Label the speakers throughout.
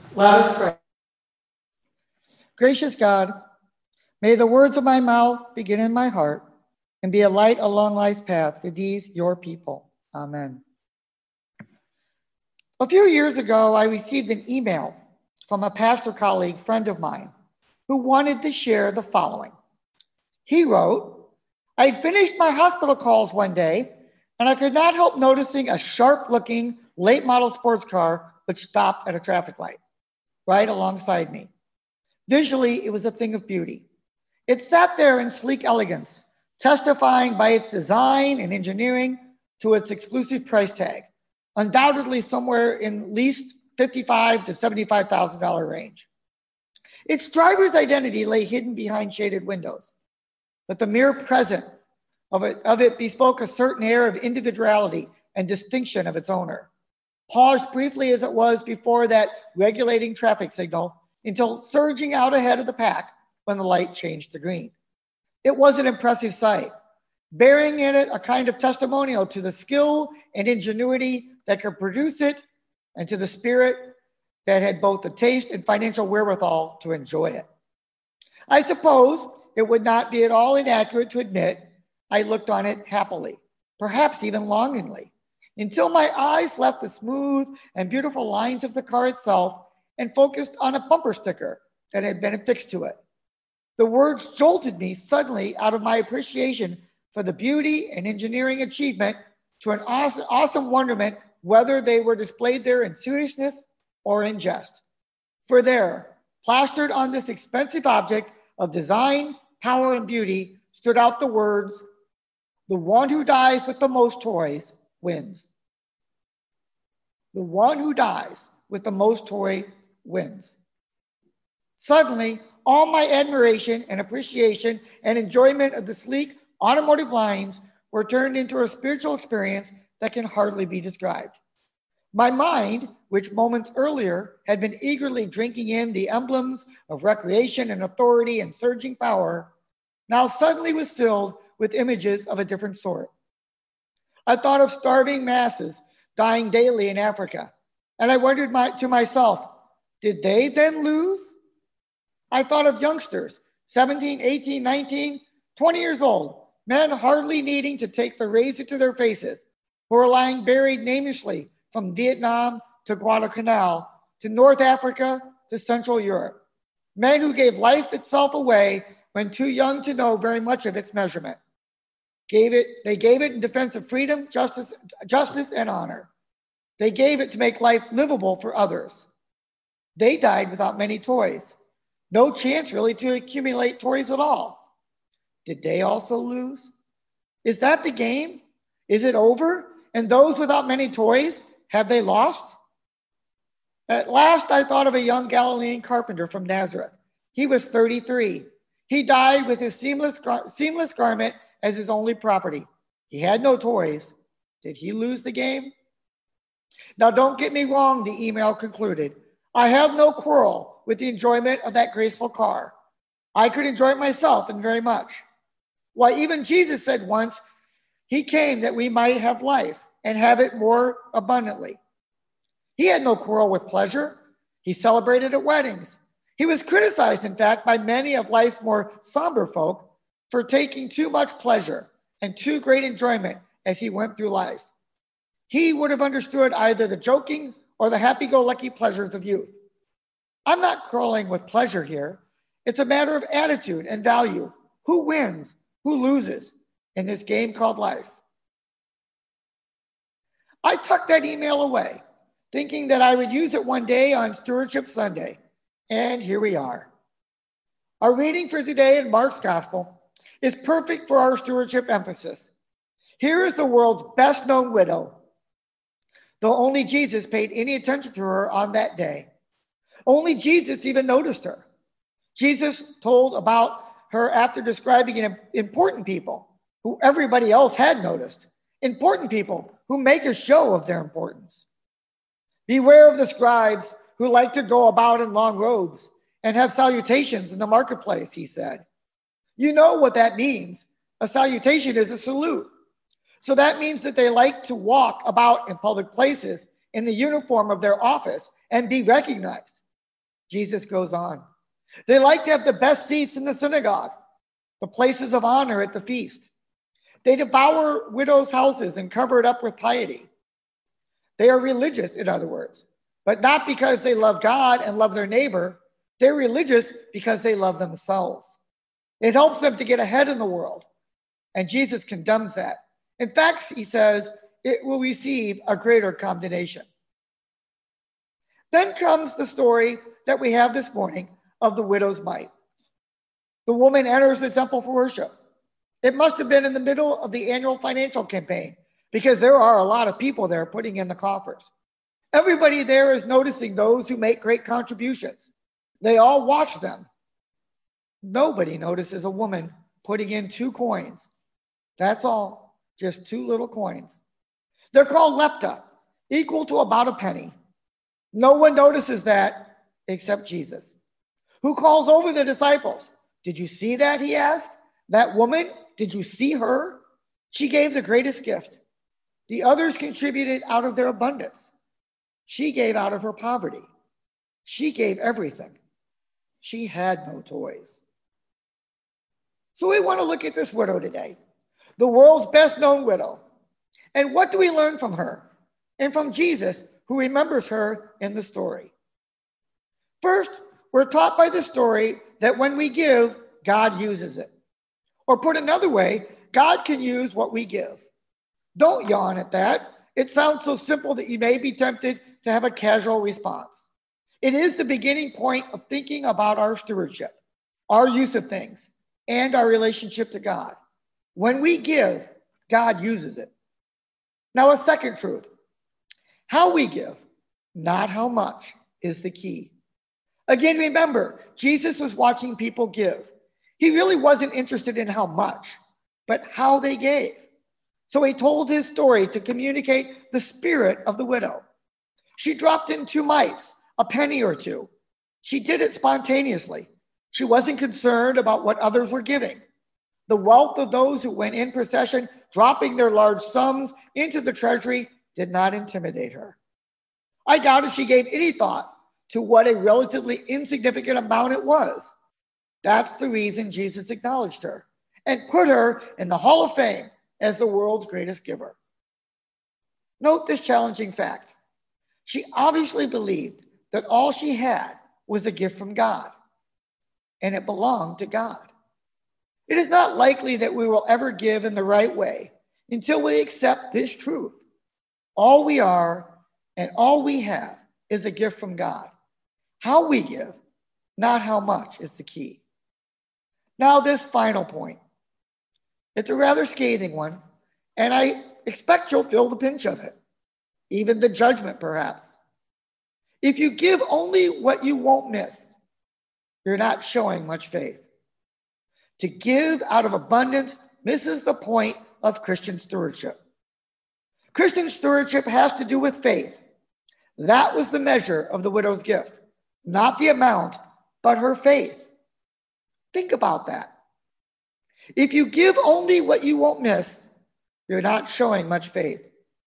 Speaker 1: Let us pray. Gracious God, may the words of my mouth begin in my heart and be a light along life's path for these, your people. Amen. A few years ago, I received an email from a pastor colleague friend of mine who wanted to share the following. He wrote, I'd finished my hospital calls one day, and I could not help noticing a sharp-looking late model sports car which stopped at a traffic light right alongside me. Visually, it was a thing of beauty. It sat there in sleek elegance, testifying by its design and engineering to its exclusive price tag, undoubtedly somewhere in least $55,000 to $75,000 range. Its driver's identity lay hidden behind shaded windows, but the mere presence of it bespoke a certain air of individuality and distinction of its owner. Paused briefly as it was before that regulating traffic signal until surging out ahead of the pack when the light changed to green. It was an impressive sight, bearing in it a kind of testimonial to the skill and ingenuity that could produce it and to the spirit that had both the taste and financial wherewithal to enjoy it. I suppose it would not be at all inaccurate to admit I looked on it happily, perhaps even longingly, until my eyes left the smooth and beautiful lines of the car itself and focused on a bumper sticker that had been affixed to it. The words jolted me suddenly out of my appreciation for the beauty and engineering achievement to an awesome wonderment, whether they were displayed there in seriousness or in jest. For there, plastered on this expensive object of design, power, and beauty, stood out the words, "The one who dies with the most toys wins." The one who dies with the most toy wins. Suddenly, all my admiration and appreciation and enjoyment of the sleek automotive lines were turned into a spiritual experience that can hardly be described. My mind, which moments earlier had been eagerly drinking in the emblems of recreation and authority and surging power, now suddenly was filled with images of a different sort. I thought of starving masses dying daily in Africa, and I wondered to myself, did they then lose? I thought of youngsters, 17, 18, 19, 20 years old, men hardly needing to take the razor to their faces, who are lying buried namelessly from Vietnam to Guadalcanal to North Africa to Central Europe. Men who gave life itself away when too young to know very much of its measurement. They gave it in defense of freedom, justice, and honor. They gave it to make life livable for others. They died without many toys. No chance really to accumulate toys at all. Did they also lose? Is that the game? Is it over? And those without many toys, have they lost? At last, I thought of a young Galilean carpenter from Nazareth. He was 33. He died with his seamless garment as his only property. He had no toys. Did he lose the game? Now, don't get me wrong, the email concluded. I have no quarrel with the enjoyment of that graceful car. I could enjoy it myself and very much. Why, even Jesus said once, he came that we might have life and have it more abundantly. He had no quarrel with pleasure. He celebrated at weddings. He was criticized, in fact, by many of life's more somber folk for taking too much pleasure and too great enjoyment as he went through life. He would have understood either the joking or the happy-go-lucky pleasures of youth. I'm not quarreling with pleasure here. It's a matter of attitude and value. Who wins, who loses in this game called life? I tucked that email away, thinking that I would use it one day on Stewardship Sunday. And here we are. Our reading for today in Mark's Gospel is perfect for our stewardship emphasis. Here is the world's best-known widow, though only Jesus paid any attention to her on that day. Only Jesus even noticed her. Jesus told about her after describing important people who everybody else had noticed, important people who make a show of their importance. Beware of the scribes who like to go about in long robes and have salutations in the marketplace, he said. You know what that means. A salutation is a salute. So that means that they like to walk about in public places in the uniform of their office and be recognized. Jesus goes on. They like to have the best seats in the synagogue, the places of honor at the feast. They devour widows' houses and cover it up with piety. They are religious, in other words, but not because they love God and love their neighbor. They're religious because they love themselves. It helps them to get ahead in the world, and Jesus condemns that. In fact, he says it will receive a greater condemnation. Then comes the story that we have this morning of the widow's mite. The woman enters the temple for worship. It must have been in the middle of the annual financial campaign because there are a lot of people there putting in the coffers. Everybody there is noticing those who make great contributions. They all watch them. Nobody notices a woman putting in 2 coins. That's all, just 2 little coins. They're called lepta, equal to about a penny. No one notices that except Jesus, who calls over the disciples. Did you see that, he asked? That woman, did you see her? She gave the greatest gift. The others contributed out of their abundance. She gave out of her poverty. She gave everything. She had no toys. So we want to look at this widow today, the world's best known widow. And what do we learn from her and from Jesus, who remembers her in the story? First, we're taught by the story that when we give, God uses it. Or put another way, God can use what we give. Don't yawn at that. It sounds so simple that you may be tempted to have a casual response. It is the beginning point of thinking about our stewardship, our use of things, and our relationship to God. When we give, God uses it. Now, a second truth. How we give, not how much, is the key. Again, remember, Jesus was watching people give. He really wasn't interested in how much, but how they gave. So he told his story to communicate the spirit of the widow. She dropped in 2 mites, a penny or 2. She did it spontaneously. She wasn't concerned about what others were giving. The wealth of those who went in procession, dropping their large sums into the treasury, did not intimidate her. I doubt if she gave any thought to what a relatively insignificant amount it was. That's the reason Jesus acknowledged her and put her in the Hall of Fame as the world's greatest giver. Note this challenging fact. She obviously believed that all she had was a gift from God, and it belonged to God. It is not likely that we will ever give in the right way until we accept this truth. All we are and all we have is a gift from God. How we give, not how much, is the key. Now, this final point. It's a rather scathing one, and I expect you'll feel the pinch of it, even the judgment, perhaps. If you give only what you won't miss, you're not showing much faith. To give out of abundance misses the point of Christian stewardship. Christian stewardship has to do with faith. That was the measure of the widow's gift, not the amount, but her faith. Think about that. If you give only what you won't miss, you're not showing much faith.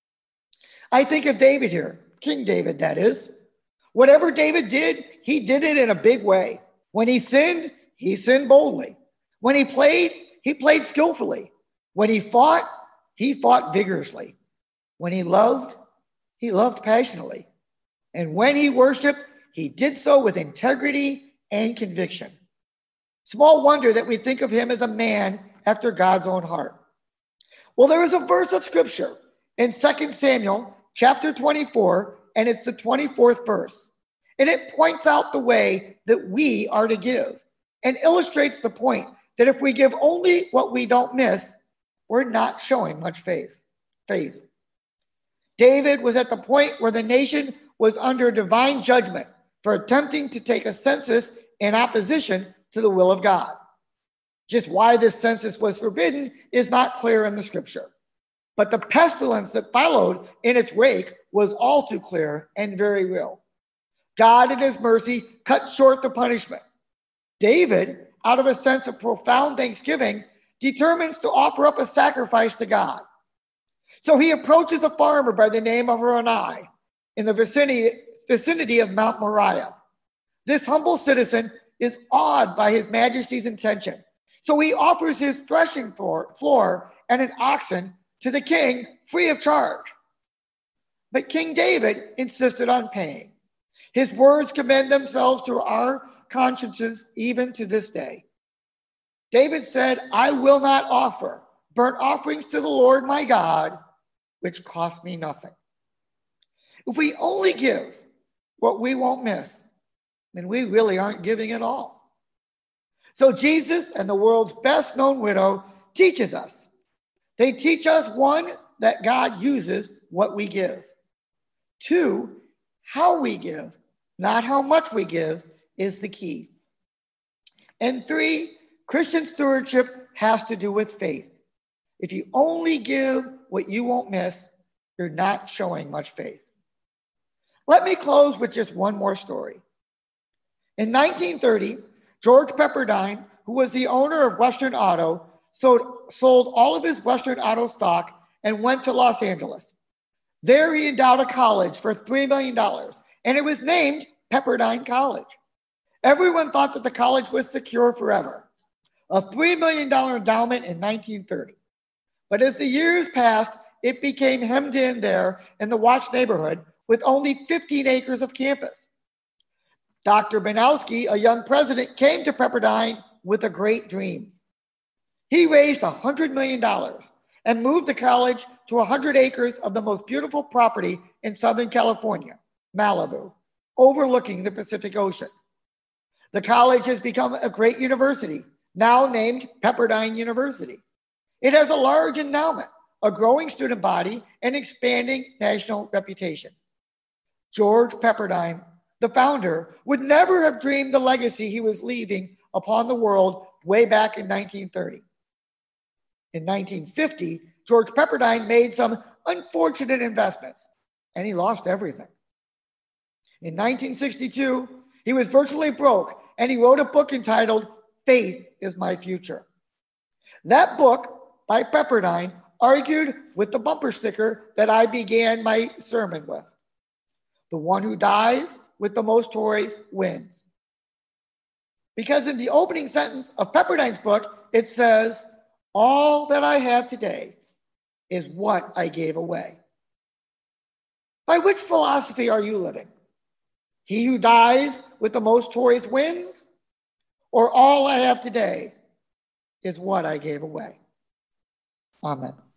Speaker 1: I think of David here, King David, that is. Whatever David did, he did it in a big way. When he sinned boldly. When he played skillfully. When he fought vigorously. When he loved passionately. And when he worshiped, he did so with integrity and conviction. Small wonder that we think of him as a man after God's own heart. Well, there is a verse of scripture in 2 Samuel chapter 24, and it's the 24th verse. And it points out the way that we are to give and illustrates the point that if we give only what we don't miss, we're not showing much faith. David was at the point where the nation was under divine judgment for attempting to take a census in opposition to the will of God. Just why this census was forbidden is not clear in the scripture. But the pestilence that followed in its wake was all too clear and very real. God, in his mercy, cut short the punishment. David, out of a sense of profound thanksgiving, determines to offer up a sacrifice to God. So he approaches a farmer by the name of Araunah in the vicinity of Mount Moriah. This humble citizen is awed by his majesty's intention. So he offers his threshing floor and an oxen to the king free of charge. But King David insisted on paying. His words commend themselves to our consciences even to this day. David said, I will not offer burnt offerings to the Lord my God, which cost me nothing. If we only give what we won't miss, then we really aren't giving at all. So Jesus and the world's best known widow teaches us. They teach us, one, that God uses what we give. Two, how we give, not how much we give, is the key. And three, Christian stewardship has to do with faith. If you only give what you won't miss, you're not showing much faith. Let me close with just one more story. In 1930, George Pepperdine, who was the owner of Western Auto, sold all of his Western Auto stock and went to Los Angeles. There he endowed a college for $3 million, and it was named Pepperdine College. Everyone thought that the college was secure forever. A $3 million endowment in 1930. But as the years passed, it became hemmed in there in the Watts neighborhood with only 15 acres of campus. Dr. Banowski, a young president, came to Pepperdine with a great dream. He raised $100 million and moved the college to 100 acres of the most beautiful property in Southern California, Malibu, overlooking the Pacific Ocean. The college has become a great university, now named Pepperdine University. It has a large endowment, a growing student body, and expanding national reputation. George Pepperdine, the founder, would never have dreamed the legacy he was leaving upon the world way back in 1930. In 1950, George Pepperdine made some unfortunate investments, and he lost everything. In 1962, he was virtually broke, and he wrote a book entitled Faith is My Future. That book by Pepperdine argued with the bumper sticker that I began my sermon with. The one who dies with the most toys wins. Because in the opening sentence of Pepperdine's book, it says, all that I have today is what I gave away. By which philosophy are you living? He who dies with the most toys wins? Or all I have today is what I gave away? Amen.